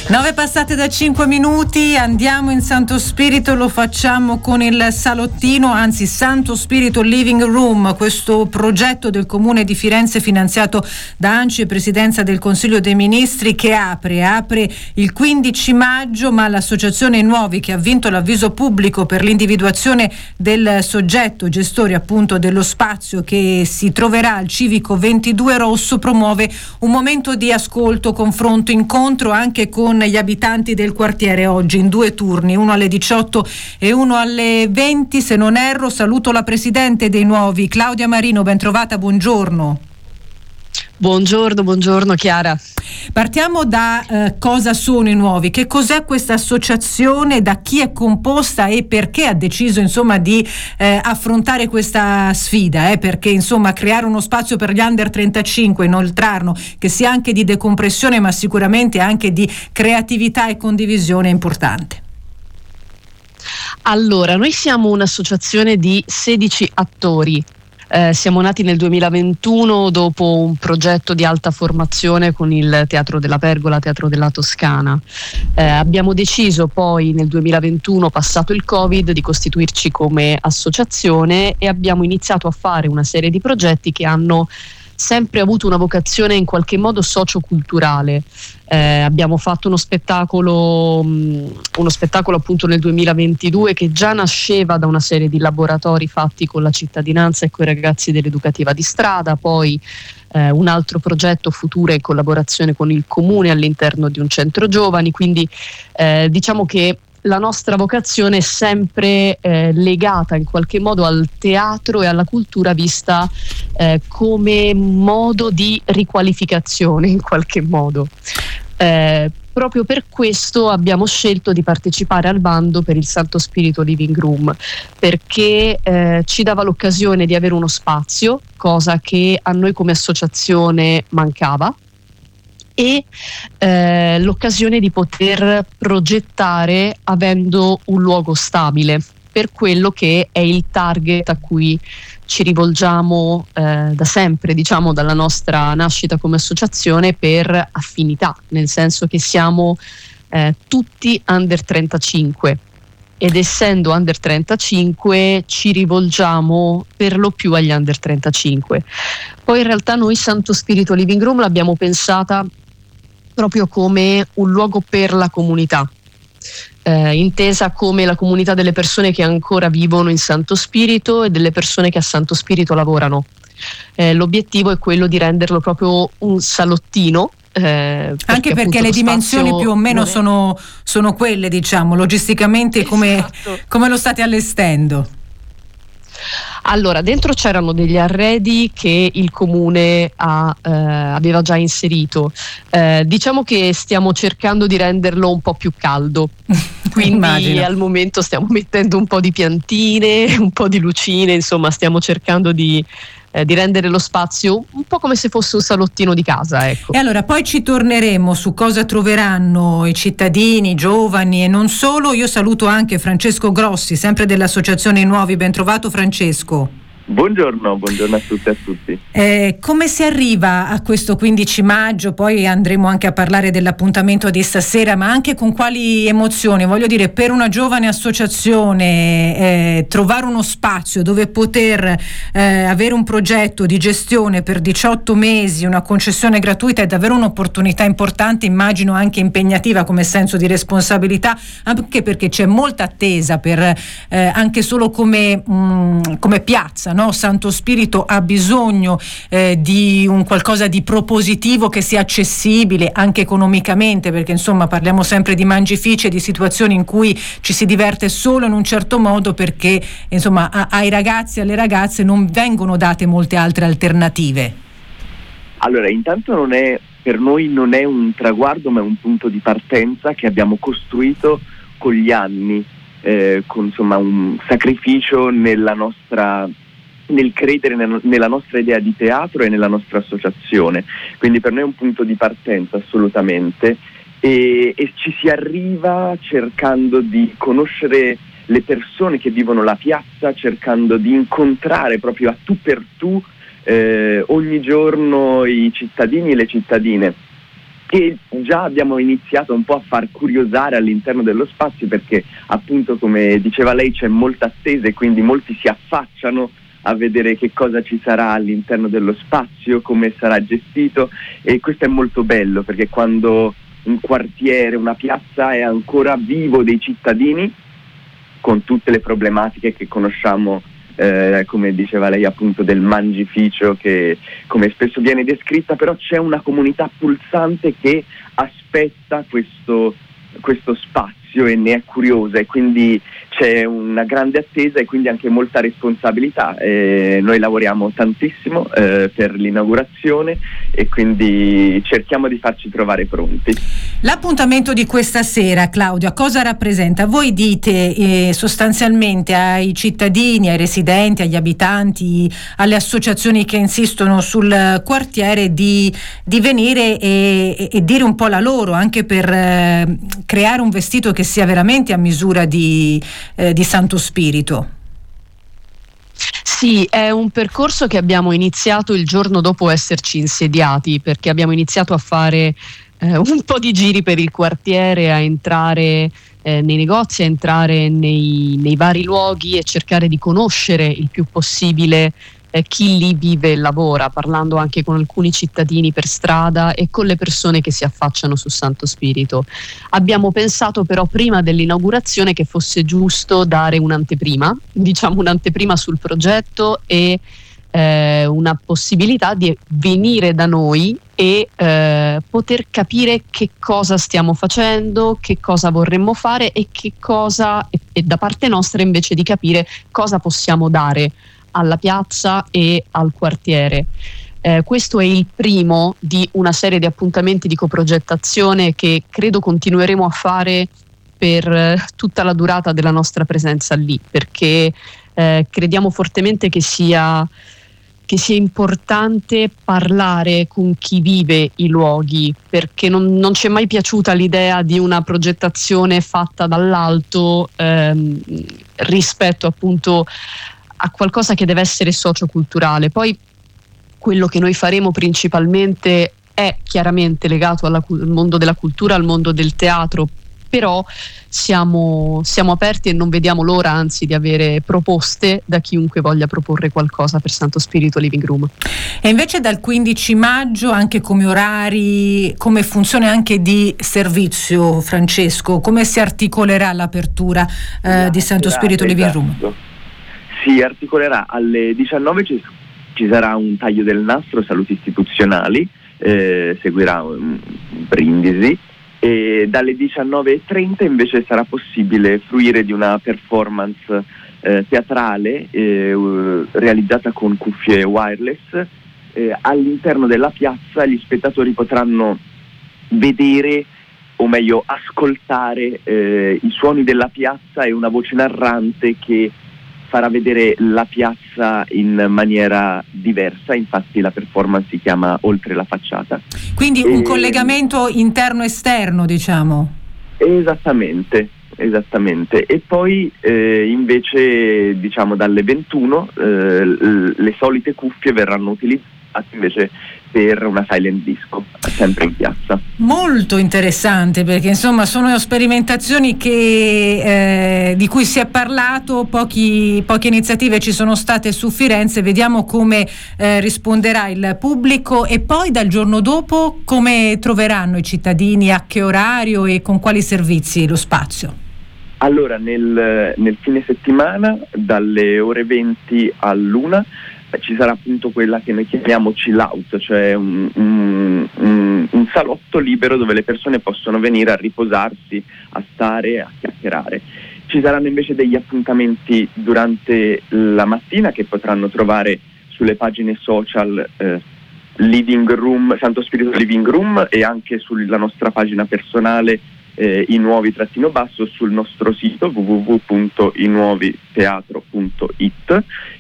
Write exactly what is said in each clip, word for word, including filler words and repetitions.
Nove passate da cinque minuti, andiamo in Santo Spirito, lo facciamo con il salottino, anzi Santo Spirito Living Room, questo progetto del Comune di Firenze finanziato da ANCI e Presidenza del Consiglio dei Ministri, che apre, apre il quindici maggio, ma l'associazione Nuovi, che ha vinto l'avviso pubblico per l'individuazione del soggetto gestore appunto dello spazio che si troverà al Civico ventidue Rosso, promuove un momento di ascolto, confronto, incontro anche con gli abitanti del quartiere, oggi in due turni, uno alle diciotto e uno alle venti se non erro. Saluto la presidente dei Nuovi, Claudia Marino, ben trovata, buongiorno. Buongiorno, buongiorno Chiara. Partiamo da eh, cosa sono i Nuovi, che cos'è questa associazione, da chi è composta e perché ha deciso insomma di eh, affrontare questa sfida, eh, perché insomma creare uno spazio per gli under trentacinque, inoltrarlo, che sia anche di decompressione ma sicuramente anche di creatività e condivisione è importante. Allora, noi siamo un'associazione di sedici attori. Eh, siamo nati nel duemilaventuno dopo un progetto di alta formazione con il Teatro della Pergola, Teatro della Toscana. Eh, abbiamo deciso poi nel duemilaventuno, passato il Covid, di costituirci come associazione e abbiamo iniziato a fare una serie di progetti che hanno sempre avuto una vocazione in qualche modo socioculturale. Eh, abbiamo fatto uno spettacolo, mh, uno spettacolo appunto nel duemilaventidue che già nasceva da una serie di laboratori fatti con la cittadinanza e con i ragazzi dell'educativa di strada, poi eh, un altro progetto futuro in collaborazione con il comune all'interno di un centro giovani, quindi eh, diciamo che la nostra vocazione è sempre eh, legata in qualche modo al teatro e alla cultura vista eh, come modo di riqualificazione in qualche modo. Eh, proprio per questo abbiamo scelto di partecipare al bando per il Santo Spirito Living Room, perché eh, ci dava l'occasione di avere uno spazio, cosa che a noi come associazione mancava, e eh, l'occasione di poter progettare avendo un luogo stabile per quello che è il target a cui ci rivolgiamo eh, da sempre, diciamo dalla nostra nascita come associazione, per affinità, nel senso che siamo eh, tutti under trentacinque ed essendo under trentacinque ci rivolgiamo per lo più agli under trentacinque. Poi in realtà noi Santo Spirito Living Room l'abbiamo pensata proprio come un luogo per la comunità, eh, intesa come la comunità delle persone che ancora vivono in Santo Spirito e delle persone che a Santo Spirito lavorano. Eh, l'obiettivo è quello di renderlo proprio un salottino, eh, perché anche perché le dimensioni più o meno è... sono, sono quelle, diciamo, logisticamente come, esatto. come lo state allestendo? Allora, dentro c'erano degli arredi che il comune ha, eh, aveva già inserito. Eh, diciamo che stiamo cercando di renderlo un po' più caldo, quindi Immagino. Al momento stiamo mettendo un po' di piantine, un po' di lucine, insomma stiamo cercando di eh, di rendere lo spazio un po' come se fosse un salottino di casa, ecco. E allora poi ci torneremo su cosa troveranno i cittadini, i giovani e non solo. Io saluto anche Francesco Grossi, sempre dell'Associazione Nuovi. Ben trovato Francesco. Buongiorno, buongiorno a tutte e a tutti. Eh, come si arriva a questo quindici maggio? Poi andremo anche a parlare dell'appuntamento di stasera, ma anche con quali emozioni? Voglio dire, per una giovane associazione eh, trovare uno spazio dove poter eh, avere un progetto di gestione per diciotto mesi, una concessione gratuita, è davvero un'opportunità importante, immagino anche impegnativa come senso di responsabilità, anche perché c'è molta attesa per eh, anche solo come, mh, come piazza. No? Santo Spirito ha bisogno eh, di un qualcosa di propositivo che sia accessibile anche economicamente, perché insomma parliamo sempre di mangifici e di situazioni in cui ci si diverte solo in un certo modo, perché insomma a, ai ragazzi e alle ragazze non vengono date molte altre alternative. Allora, intanto non è, per noi non è un traguardo, ma è un punto di partenza che abbiamo costruito con gli anni, eh, con insomma un sacrificio nella nostra nel credere nella nostra idea di teatro e nella nostra associazione, quindi per noi è un punto di partenza assolutamente, e, e ci si arriva cercando di conoscere le persone che vivono la piazza, cercando di incontrare proprio a tu per tu eh, ogni giorno i cittadini e le cittadine. che già abbiamo iniziato un po' a far curiosare all'interno dello spazio, perché appunto, come diceva lei, c'è molta attesa e quindi molti si affacciano a vedere che cosa ci sarà all'interno dello spazio, come sarà gestito, e questo è molto bello, perché quando un quartiere, una piazza è ancora vivo dei cittadini, con tutte le problematiche che conosciamo, eh, come diceva lei appunto, del mangificio che come spesso viene descritta, però c'è una comunità pulsante che aspetta questo, questo spazio e ne è curiosa, e quindi c'è una grande attesa e quindi anche molta responsabilità. Eh, noi lavoriamo tantissimo eh, per l'inaugurazione e quindi cerchiamo di farci trovare pronti. L'appuntamento di questa sera, Claudia, cosa rappresenta? Voi dite eh, sostanzialmente ai cittadini, ai residenti, agli abitanti, alle associazioni che insistono sul quartiere di, di venire e, e, e dire un po' la loro, anche per eh, creare un vestito che sia veramente a misura di, eh, di Santo Spirito. Sì, è un percorso che abbiamo iniziato il giorno dopo esserci insediati, perché abbiamo iniziato a fare eh, un po' di giri per il quartiere, a entrare eh, nei negozi, a entrare nei, nei vari luoghi e cercare di conoscere il più possibile eh, chi lì vive e lavora, parlando anche con alcuni cittadini per strada e con le persone che si affacciano su Santo Spirito. Abbiamo pensato però prima dell'inaugurazione che fosse giusto dare un'anteprima, diciamo un'anteprima sul progetto e eh, una possibilità di venire da noi e eh, poter capire che cosa stiamo facendo, che cosa vorremmo fare e che cosa, e, e da parte nostra invece di capire cosa possiamo dare alla piazza e al quartiere. Eh, questo è il primo di una serie di appuntamenti di coprogettazione che credo continueremo a fare per eh, tutta la durata della nostra presenza lì, perché eh, crediamo fortemente che sia che sia importante parlare con chi vive i luoghi, perché non, non ci è mai piaciuta l'idea di una progettazione fatta dall'alto ehm, rispetto appunto a qualcosa che deve essere socioculturale. Poi quello che noi faremo principalmente è chiaramente legato alla, al mondo della cultura, al mondo del teatro, però siamo, siamo aperti e non vediamo l'ora, anzi, di avere proposte da chiunque voglia proporre qualcosa per Santo Spirito Living Room. E invece dal quindici maggio, anche come orari, come funzione anche di servizio, Francesco, come si articolerà l'apertura eh, di Santo Spirito Living Room? Si articolerà alle diciannove, ci, ci sarà un taglio del nastro, saluti istituzionali, eh, seguirà un brindisi, e dalle diciannove e trenta invece sarà possibile fruire di una performance eh, teatrale eh, realizzata con cuffie wireless. Eh, all'interno della piazza gli spettatori potranno vedere, o meglio ascoltare, eh, i suoni della piazza e una voce narrante che farà vedere la piazza in maniera diversa. Infatti la performance si chiama Oltre la facciata. Quindi un e... collegamento interno-esterno, diciamo. Esattamente, esattamente. E poi eh, invece, diciamo, dalle ventuno eh, le solite cuffie verranno utilizzate invece per una silent disco, sempre in piazza. Molto interessante, perché insomma sono sperimentazioni che, eh, di cui si è parlato, pochi, poche iniziative ci sono state su Firenze, vediamo come eh, risponderà il pubblico. E poi dal giorno dopo come troveranno i cittadini, a che orario e con quali servizi lo spazio? Allora, nel, nel fine settimana dalle ore venti all'una ci sarà appunto quella che noi chiamiamo chill out, cioè un, un, un, un salotto libero dove le persone possono venire a riposarsi, a stare, a chiacchierare. Ci saranno invece degli appuntamenti durante la mattina che potranno trovare sulle pagine social eh, Living Room, Santo Spirito Living Room, e anche sulla nostra pagina personale eh, i nuovi trattino basso, sul nostro sito w w w punto i nuovi teatro punto i t.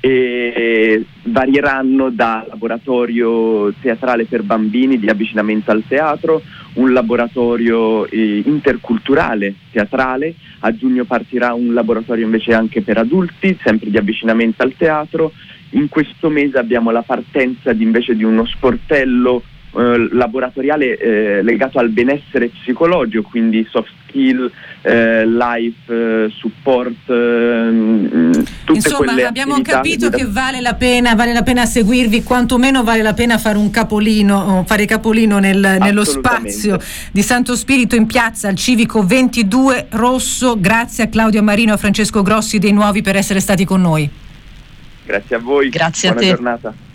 E varieranno da laboratorio teatrale per bambini di avvicinamento al teatro, un laboratorio eh, interculturale teatrale, a giugno partirà un laboratorio invece anche per adulti, sempre di avvicinamento al teatro. In questo mese abbiamo la partenza di, invece di uno sportello eh, laboratoriale eh, legato al benessere psicologico, quindi soft skill, eh, life, eh, support, eh, tutte Insomma, quelle abbiamo attività capito da... che vale la pena, vale la pena seguirvi, quantomeno vale la pena fare un capolino, fare capolino nel, nello spazio di Santo Spirito in piazza al Civico ventidue Rosso. Grazie a Claudio Marino e a Francesco Grossi dei Nuovi per essere stati con noi. Grazie a voi, grazie buona a te. giornata.